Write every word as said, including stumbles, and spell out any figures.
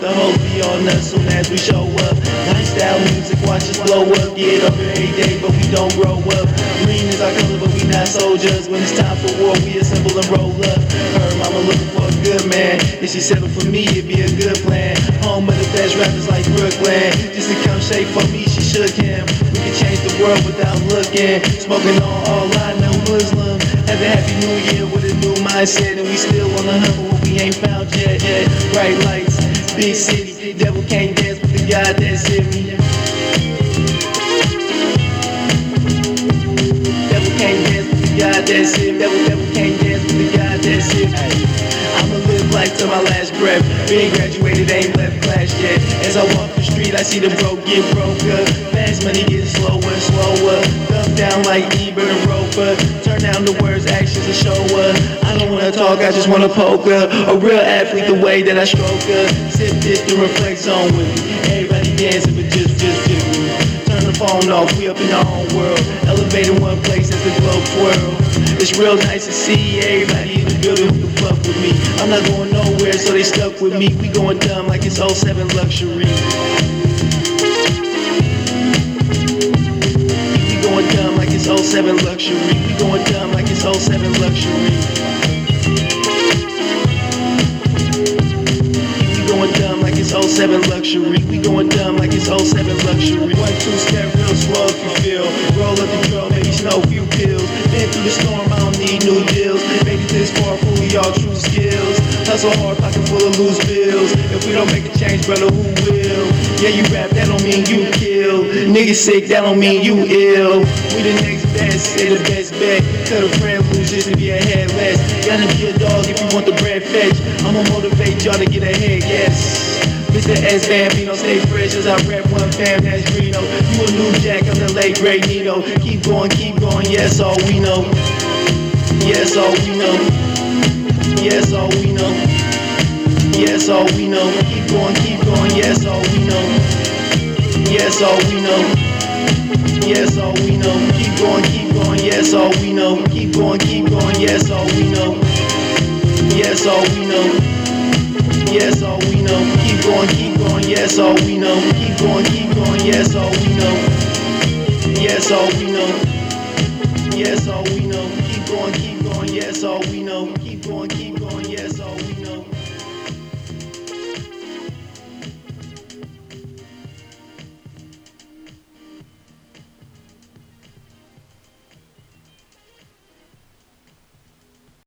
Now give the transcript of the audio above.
The hoes be on us soon as we show up. Lifestyle music, watch us blow up. Get up every day, but we don't grow up. Green is our color, but we not soldiers. When it's time for war, we assemble and roll up. Her mama looking for a good man. If she settled for me, it'd be a good plan. Home of the best rappers like Brooklyn. Just to come shake for me, she shook him. We can change the world without looking. Smoking on all I know, Muslim. Have a happy new year with a new mindset. And we still on the hunt for what we ain't found yet. yet. Bright lights, big city. Devil can't dance with the God that's in me. Devil can't dance with the God that's in me. Devil, devil can't dance with the God that's in me. I'ma live life to my last breath. Being graduated, ain't left class yet. As I walk the street, I see the broke get broker. Fast money getting slower and slower. Dumb down like Ebert and Roper. Turn down the words, actions, and show her. I don't wanna talk, I just wanna poke her. A real athlete, the way that I stroke her. Sip this to reflect zone with me. Everybody dancing, but just, just, just me. Turn the phone off, we up in our own world. Elevate in one place as the globe twirl. It's real nice to see everybody in the building who can fuck with me. I'm not going nowhere, so they stuck with me. We going dumb like it's oh seven luxury. We going dumb like it's oh seven luxury. We going dumb like it's oh seven luxury. We going dumb like it's oh seven luxury. We going dumb like it's oh seven luxury. One, two step real slow if you feel. Roll up the draw, maybe snow few pills. Been through the storm, I don't need new deals. Made it this far, fool y'all true skills. Hustle hard, pocket full of loose bills. If we don't make a change, brother, who will? Yeah, you rap, that don't mean you kill. Niggas sick, that don't mean you ill. We the next best, say the best bet. Cut a friend lose just to be ahead less. Gotta be a dog if you want the bread fetch. I'ma motivate y'all to get ahead, yes. Mister S Bambino, stay fresh as I rap one fam, that's Reno. You a new Jack, I'm the late great Nino. Keep going, keep going, yes, all we know. Yes, all we know. Yes, all we know. Yes, all we know. Keep going, keep going, yes, all we know. Yes, all we know. Yes, all we know. Keep going, keep going, yes, all we know. Keep going, keep going, yes, all we know. Yes, all we know. Yes, all we know. Keep going, keep going, yes, all we know. Keep going, keep going, yes, all we know. Yes, all we know. Yes, all we know. Keep going, keep going, yes, all we know. Keep going, keep